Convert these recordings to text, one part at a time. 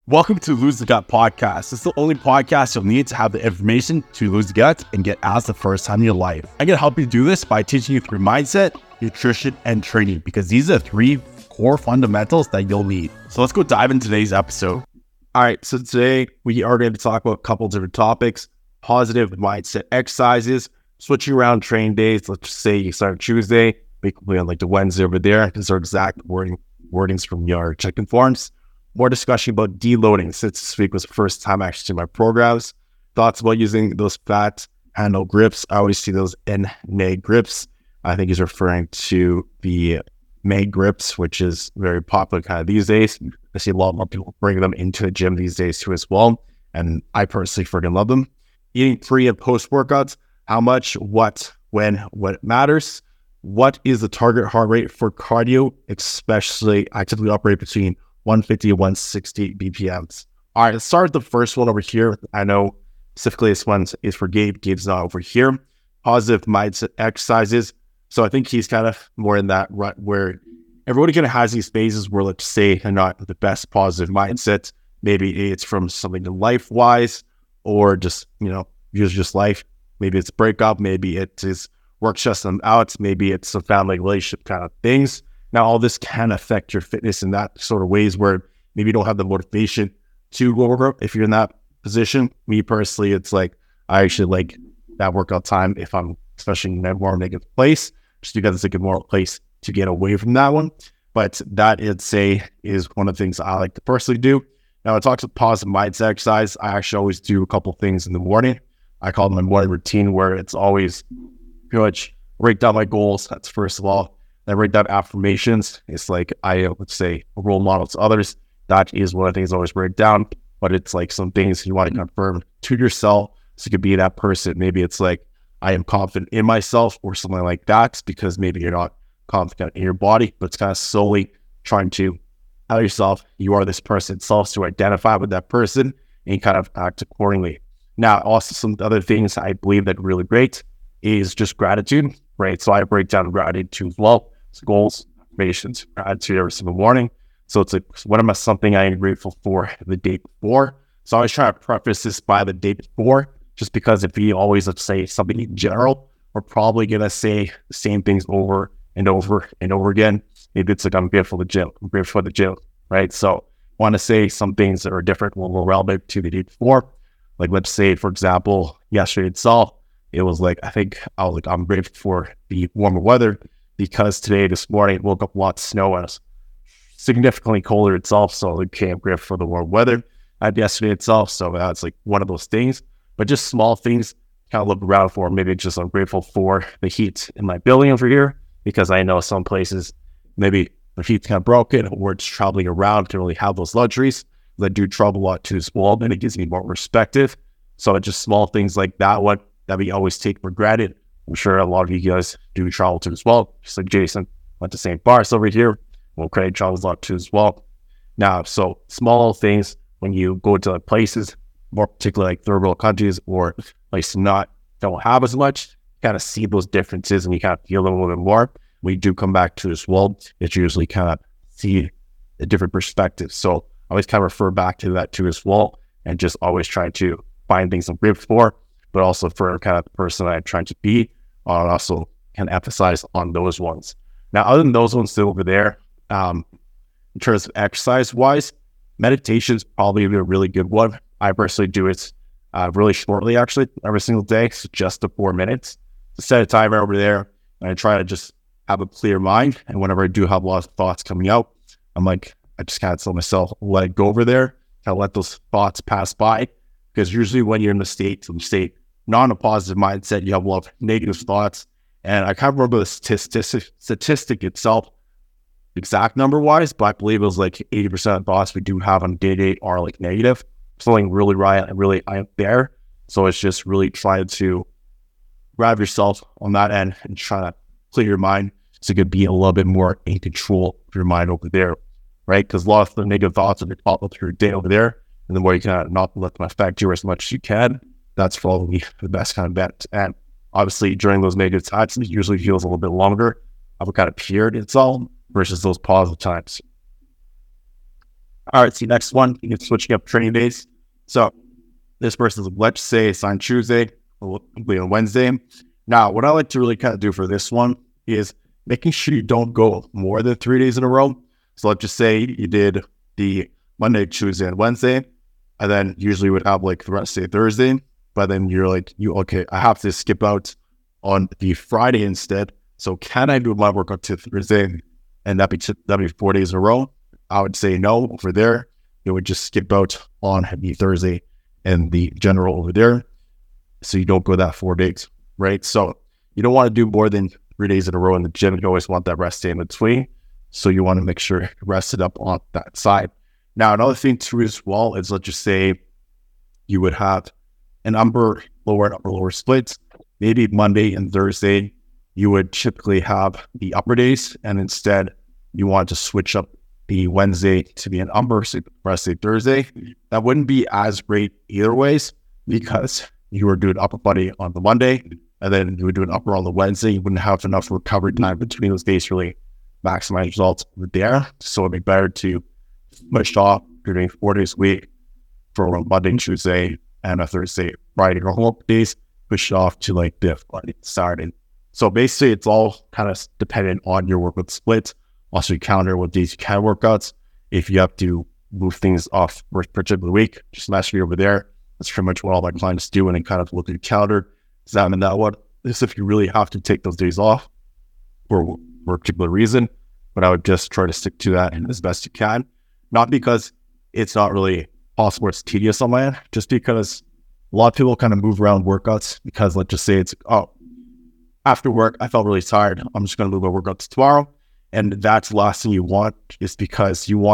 Welcome to Lose the Gut podcast. It's the only podcast you'll need to have the information to lose the gut and get asked the first time in your life. I'm going to help you do this by teaching you through mindset, nutrition, and training because these are three core fundamentals that you'll need. So let's go dive into today's episode. All right, so today we are going to talk about a couple of different topics: positive mindset exercises, switching around training days. Let's just say you start Tuesday, basically on like the Wednesday over there. These are exact wordings from your check-in forms. More discussion about deloading, since this week was the first time actually to my programs. Thoughts about using those fat handle grips. I always see those NA grips. I think he's referring to the May grips, which is very popular kind of these days. I see a lot more people bring them into the gym these days too as well. And I personally freaking love them. Eating pre and post workouts. How much, what, when, what matters. What is the target heart rate for cardio? Especially, I typically operate between 150 and 160 BPMs. All right, let's start with the first one over here. I know specifically this one is for Gabe. Gabe's not over here. Positive mindset exercises. So I think he's kind of more in that rut where everybody kind of has these phases where, let's say, they're not the best positive mindset. Maybe it's from something life-wise or just, usually just life. Maybe it's a breakup. Maybe it is work stressing them out. Maybe it's some family relationship kind of things. Now, all this can affect your fitness in that sort of ways where maybe you don't have the motivation to go work out if you're in that position. Me personally, it's like I actually like that workout time if I'm especially in a more negative place, just because it's like a more place to get away from that one. But that is one of the things I like to personally do. Now, I talked about positive mindset exercise. I actually always do a couple things in the morning. I call it my morning routine, where it's always pretty much write down my goals. That's first of all. I write down affirmations. It's like let's say a role model to others. That is one of the things I always write down, but it's like some things you want to confirm to yourself. So you could be that person. Maybe it's like, I am confident in myself or something like that, because maybe you're not confident in your body, but it's kind of solely trying to tell yourself you are this person itself, to identify with that person and kind of act accordingly. Now, also some other things I believe that are really great is just gratitude, right? So I break down gratitude as well. It's goals, affirmations, gratitude every single morning. So it's like, what am I something I am grateful for the day before? So I always try to preface this by the day before, just because if we always, let's say something in general, we're probably going to say the same things over and over and over again. Maybe it's like, I'm grateful for the gym. I'm grateful for the gym, right? So I want to say some things that are different, more relevant to the day before. Like, let's say, for example, yesterday itself, it was like, I'm grateful for the warmer weather, because this morning, woke up a lot of snow and it's significantly colder itself. So I'm grateful for the warm weather at yesterday itself. So that's like one of those things, but just small things kind of look around for. Maybe just I'm grateful for the heat in my building over here, because I know some places, maybe the heat's kind of broken or it's traveling around to really have those luxuries. I do travel a lot too as well, and it gives me more perspective. So it's just small things like that one that we always take for granted. I'm sure a lot of you guys do travel too as well. Just like Jason went to St. Barts over here. Well, Craig travels a lot too as well. Now, so small things when you go to places, more particularly like third world countries or places don't have as much, kind of see those differences and you kind of feel them a little bit more. We do come back to as well. It's usually kind of see a different perspective. So I always kind of refer back to that too as well, and just always try to find things I'm grateful for, but also for kind of the person I'm trying to be. I'll also can emphasize on those ones. Now, other than those ones still over there, in terms of exercise-wise, meditation is probably a really good one. I personally do it really shortly, actually, every single day, so just to 4 minutes. So set a timer over there, and I try to just have a clear mind. And whenever I do have a lot of thoughts coming out, I just kind of tell myself, let it go over there, kind of let those thoughts pass by. Because usually when you're in the state, not in a positive mindset, you have a lot of negative thoughts. And I can't remember the statistic itself, exact number wise, but I believe it was like 80% of thoughts we do have on day-to-day are like negative. Something really right and really out there. So it's just really trying to grab yourself on that end and try to clear your mind so you can be a little bit more in control of your mind over there, right? Because a lot of the negative thoughts are pop up through your day over there. And the more you can not let them affect you as much as you can, that's probably the best kind of bet. And obviously, during those negative times, it usually feels a little bit longer of a kind of period itself versus those positive times. All right, see, next one, you can switching up training days. So this person's, let's say it's on Tuesday, or on Wednesday. Now, what I like to really kind of do for this one is making sure you don't go more than 3 days in a row. So let's just say you did the Monday, Tuesday, and Wednesday, and then usually would have like the rest of Thursday, but then you're like, okay, I have to skip out on the Friday instead. So can I do my workout to Thursday? And that'd be 4 days in a row. I would say no over there. You would just skip out on the Thursday and the general over there. So you don't go that 4 days, right? So you don't want to do more than 3 days in a row in the gym. You always want that rest day in between. So you want to make sure you rest it up on that side. Now, another thing too as well is, let's just say you would have an upper, lower splits. Maybe Monday and Thursday, you would typically have the upper days, and instead you want to switch up the Wednesday to be an upper, so rest day Thursday. That wouldn't be as great either ways, because you were doing upper body on the Monday, and then you would do an upper on the Wednesday. You wouldn't have enough recovery time between those days to really maximize results there. So it'd be better to push off. You're doing 4 days a week for a Monday, Tuesday, and a Thursday, Friday, or home days. Push it off to like the Friday, Saturday. So basically, it's all kind of dependent on your workout split. Also, you counter what days you can workouts. If you have to move things off for a particular week, just message me over there. That's pretty much what all my clients do, and then kind of look at your calendar, examine that one. This is if you really have to take those days off for a particular reason, but I would just try to stick to that as best you can. Not because it's not really possible, it's tedious on my end, just because a lot of people kind of move around workouts because, let's just say it's, after work, I felt really tired. I'm just going to move my workouts tomorrow. And that's the last thing you want, is because you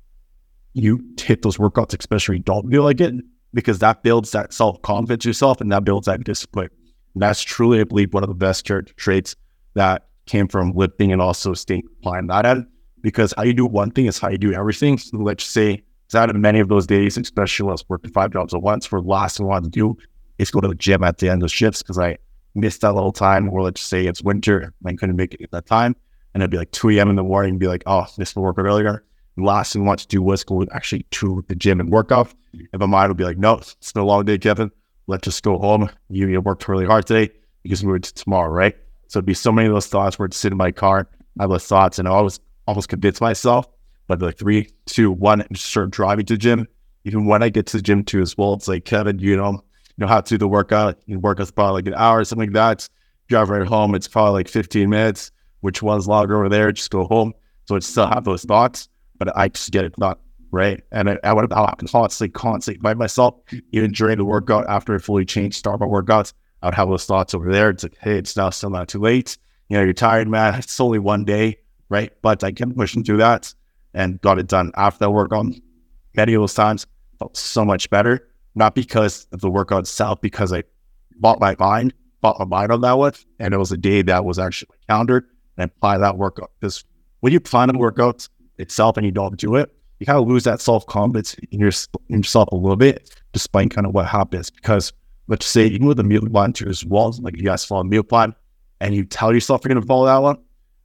to hit those workouts, especially when you don't feel like it, because that builds that self-confidence yourself, and that builds that discipline. And that's truly, I believe, one of the best character traits that came from lifting and also staying compliant that end. Because how you do one thing is how you do everything. So let's say, out of many of those days, especially when I was working 5 jobs at once, for the last thing I wanted to do is go to the gym at the end of shifts, because I missed that little time where, let's say it's winter and I couldn't make it at that time. And it'd be like 2 a.m. in the morning and be like, oh, this will work out earlier. The last thing I want to do was go actually to the gym and work out. And my mind would be like, no, it's been a long day, Kevin. Let's just go home. You worked really hard today. You just move it to tomorrow, right? So it'd be so many of those thoughts where I'd sit in my car, I have those thoughts, and I almost convince myself, but like 3, 2, 1, and just start driving to the gym. Even when I get to the gym too as well, it's like, Kevin, you know how to do the workout. You work out probably like an hour or something like that. Drive right home, it's probably like 15 minutes. Which one's longer over there? Just go home. So I still have those thoughts, but I just get it done, right? And I'll constantly by myself, even during the workout, after I fully start my workouts, I would have those thoughts over there. It's like, hey, it's now still not too late. You're tired, man. It's only one day, right? But I kept pushing through that and got it done. After that workout, many of those times felt so much better, not because of the workout itself, because I bought my mind on that one, and it was a day that was actually my calendar, and apply that workout. Because when you plan a workout itself and you don't do it, you kind of lose that self-confidence in yourself a little bit, despite kind of what happens. Because let's say, even with the meal plan too as well, like you guys follow a meal plan and you tell yourself you're going to follow that one,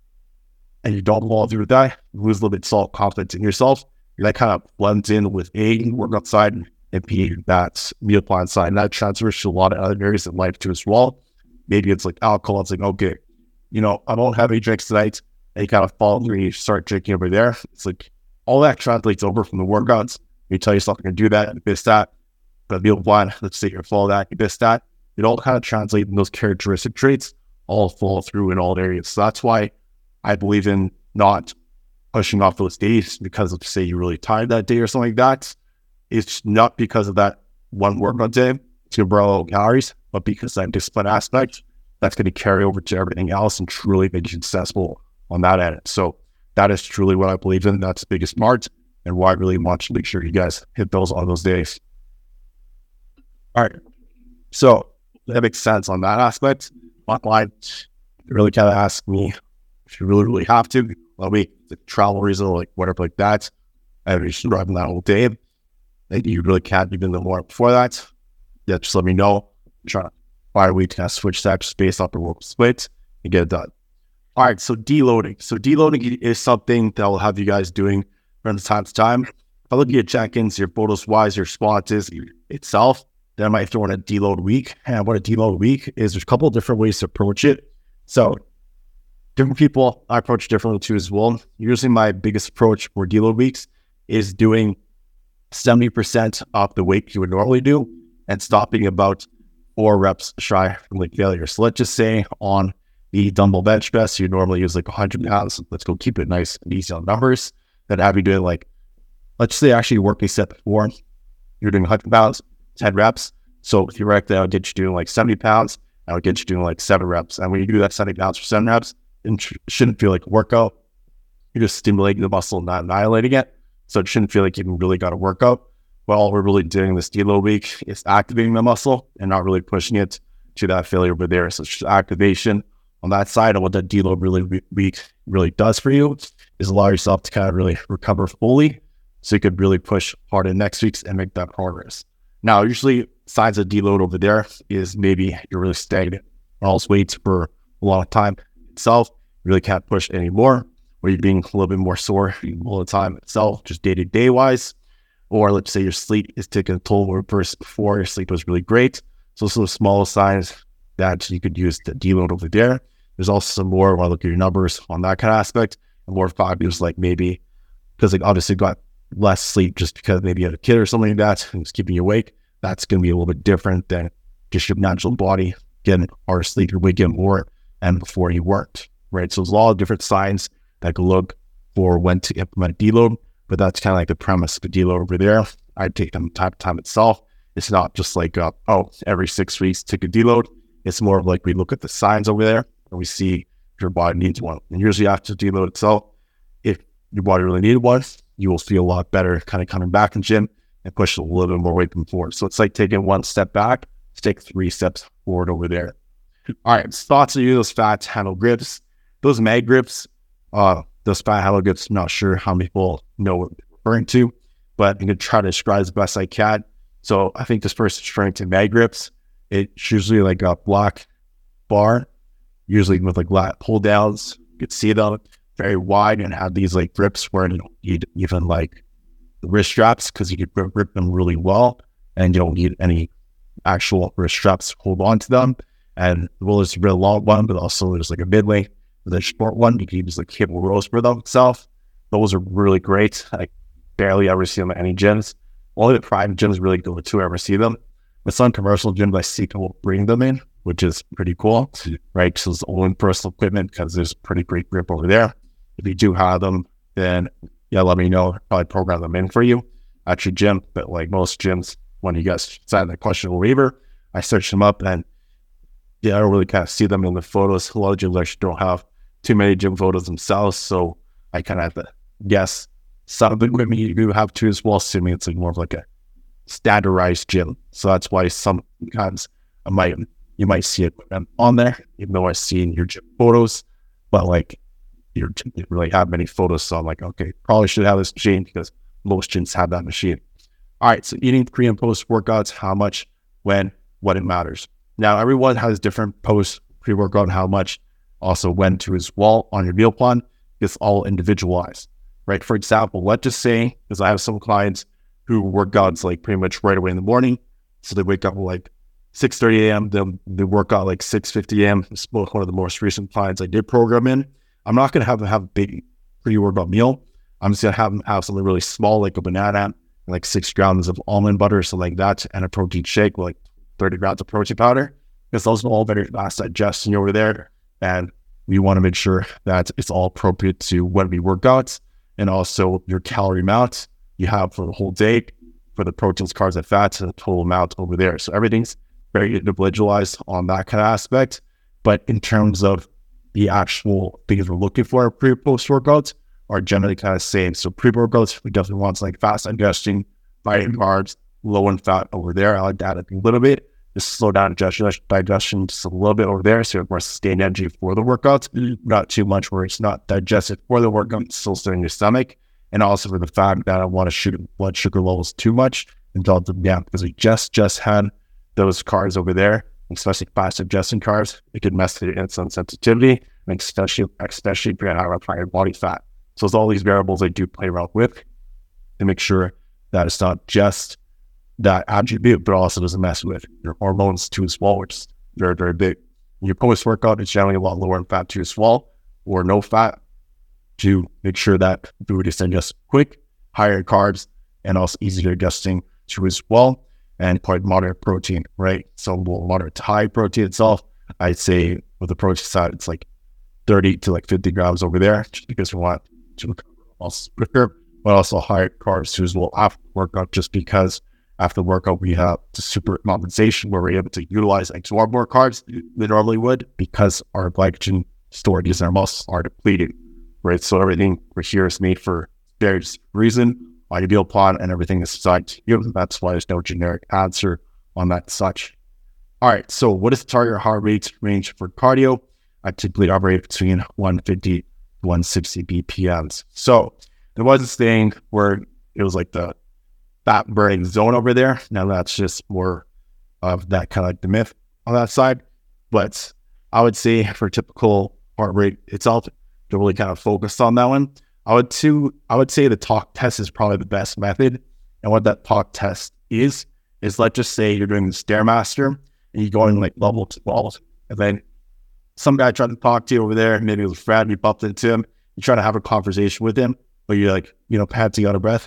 and you don't follow through with that, you lose a little bit of self-confidence in yourself. That kind of blends in with A, workout side, and B, that meal plan side. And that transfers to a lot of other areas in life too as well. Maybe it's like alcohol. It's like, okay, I don't have any drinks tonight. And you kind of follow through, you start drinking over there. It's like all that translates over from the workouts. You tell yourself you're going to do that, you miss that. But meal plan, let's say you follow that, you miss that. It all kind of translates in those characteristic traits, all follow through in all areas. So that's why I believe in not pushing off those days, because let's say you're really tired that day or something like that. It's not because of that one workout day, it's going to burn a little calories, but because that discipline aspect, that's going to carry over to everything else and truly make you successful on that end. So that is truly what I believe in. That's the biggest part, and why I really want to make sure you guys hit those on those days. All right. So that makes sense on that aspect. My client really kind of ask me if you really have to. Well, the travel reason or like whatever like that, and you're just driving that whole day, and you really can't even the more before that. Yeah, just let me know. I'm trying to find a way to kind of switch that just based off the work split and get it done. All right, so deloading. So deloading is something that I'll have you guys doing from time to time. I look at your check-ins, your photos wise, your responses itself, then I might throw in a deload week. And what a deload week is, there's a couple of different ways to approach it. So different people I approach differently too as well. Usually my biggest approach for deload weeks is doing 70% of the weight you would normally do and stopping about 4 reps shy from like failure. So let's just say on the dumbbell bench press, you normally use like 100 pounds. Let's go keep it nice and easy on numbers. Then have you doing like, let's say actually working set before, you're doing 100 pounds, 10 reps. So theoretically, I would get you doing like 70 pounds. I would get you doing like 7 reps. And when you do that 70 pounds for 7 reps, it shouldn't feel like a workout. You're just stimulating the muscle, not annihilating it. So it shouldn't feel like you really got a workout. But all we're really doing this deload week is activating the muscle and not really pushing it to that failure over there. So it's just activation on that side. And what that deload week really does for you is allow yourself to kind of really recover fully, so you could really push hard in next week's and make that progress. Now, usually signs of deload over there is maybe you're really stagnant on all those weights for a long time itself. You really can't push anymore, or you're being a little bit more sore all the time itself, just day-to-day wise. Or let's say your sleep is taking a toll, where before your sleep was really great. So those are the small signs that you could use to deload over there. There's also some more when I look at your numbers on that kind of aspect, and more factors like maybe because like obviously got less sleep just because maybe you had a kid or something like that and it's keeping you awake. That's going to be a little bit different than just your natural body getting harder sleep, your weight getting more and before you worked, right? So there's a lot of different signs that can look for when to implement deload, but that's kind of like the premise of the deload over there. I take them time itself. It's not just like, every 6 weeks take a deload. It's more of like we look at the signs over there and we see if your body needs one. And usually after deload itself, if your body really needed one, you will feel a lot better kind of coming back in gym and push a little bit more weight than before. So it's like taking 1 step back to take 3 steps forward over there. All right, thoughts on you, those fat handle grips, those mag grips, those fat handle grips, I'm not sure how many people know what they're referring to, but I'm going to try to describe as best I can. So I think this first is referring to mag grips. It's usually like a black bar, usually with like lat pull downs. You can see them very wide and have these like grips where you don't need even like the wrist straps because you can grip them really well and you don't need any actual wrist straps to hold on to them. And well, there's a real long one, but also there's like a mid-length, the short one. You can use like cable rows for them itself. Those are really great. I barely ever see them at any gyms. Only the private gyms really go to ever see them. But some commercial gyms I see people bring them in, which is pretty cool, right? So it's own personal equipment because there's pretty great grip over there. If you do have them, then yeah, let me know. I'll probably program them in for you at your gym. But like most gyms, when you guys sign the questionable waiver, I search them up and yeah, I don't really kind of see them in the photos. A lot of gyms actually don't have too many gym photos themselves. So I kind of have to guess some of the equipment you do have too as well, assuming it's like more of like a standardized gym. So that's why sometimes you might see it on there, even though I see in your gym photos, but like your gym didn't really have many photos. So I'm like, okay, probably should have this machine because most gyms have that machine. All right, so eating pre and post workouts, how much, when, what it matters. Now, everyone has different post pre-workout, how much, also when to as well on your meal plan. It's all individualized, right? For example, let's just say, because I have some clients who work out like pretty much right away in the morning. So they wake up at like 6:30 a.m. Then they work out like 6:50 a.m. It's both one of the most recent clients I did program in. I'm not going to have them have a big pre-workout meal. I'm just going to have them have something really small, like a banana, and like 6 grams of almond butter, something like that, and a protein shake with like 30 grams of protein powder. Because those are all very fast digestion over there. And we want to make sure that it's all appropriate to when we work out and also your calorie amount you have for the whole day for the proteins, carbs, and fats, and the total amount over there. So everything's very individualized on that kind of aspect. But in terms of the actual things we're looking for pre and post workouts are generally kind of same. So pre-workouts, we definitely want like fast digestion, high in carbs, low in fat over there. I like that a little bit. Just slow down digestion just a little bit over there, so you have more sustained energy for the workouts. Not too much where it's not digested for the workout, it's still sitting in your stomach. And also for the fact that I don't want to shoot blood sugar levels too much and draw them down because we just had those carbs over there, especially fast digesting carbs. It could mess with your insulin sensitivity, and especially if you have higher body fat. So there's all these variables I do play around with to make sure that it's not just that attribute, but also doesn't mess with your hormones too as well, which is very, very big. Your post-workout is generally a lot lower in fat too as well, or no fat, to make sure that food is digest quick, higher carbs, and also easy digesting too as well, and quite moderate protein, right? So moderate to high protein itself, I'd say with the protein side, it's like 30 to like 50 grams over there, just because we want to recover also quicker, but also higher carbs too as well after workout, just because after workout we have the super compensation where we're able to utilize and absorb more carbs than normally would, because our glycogen storages in our muscles are depleted, right? So everything we're here is made for various reason, ideal plan, and everything is designed to you. That's why there's no generic answer on that such. All right, so what is the target heart rate range for cardio? I typically operate between 150 to 160 BPMs. So there was this thing where it was like the fat burning zone over there. Now that's just more of that kind of like the myth on that side. But I would say for typical heart rate itself, to really kind of focus on that one, I would say the talk test is probably the best method. And what that talk test is let's just say you're doing the Stairmaster and you're going like level 12, and then some guy tried to talk to you over there, maybe it was Fred, you bumped into him, you try to have a conversation with him, but you're like, panting out of breath.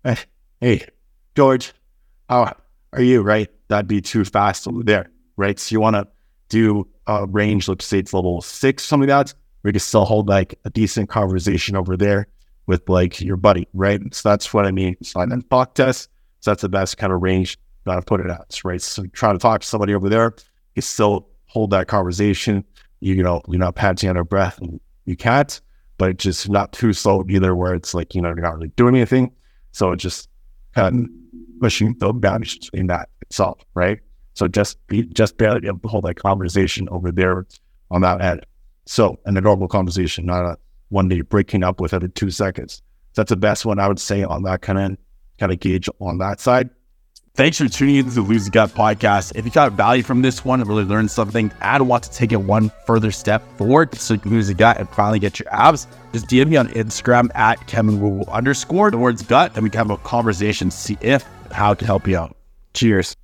Hey, George, how are you, right? That'd be too fast over there, right? So you want to do a range, let's say it's level 6, something like that, where you can still hold like a decent conversation over there with like your buddy, right? So that's what I mean. So I then talk test. So that's the best kind of range that I put it at, right? So trying to talk to somebody over there, you still hold that conversation. You're not panting out of breath, and you can't, but it's just not too slow either, where it's like, you're not really doing anything. So it's just kind of pushing the boundaries in that itself, right? So just barely able to hold that conversation over there on that end. So, and a normal conversation, not a one that you're breaking up with every 2 seconds. So that's the best one I would say on that kind of gauge on that side. Thanks for tuning into the Lose the Gut podcast. If you got value from this one and really learned something and want to take it one further step forward so you can lose the gut and finally get your abs, just DM me on Instagram at KevinWoo_, the words gut, and we can have a conversation to see how it can help you out. Cheers.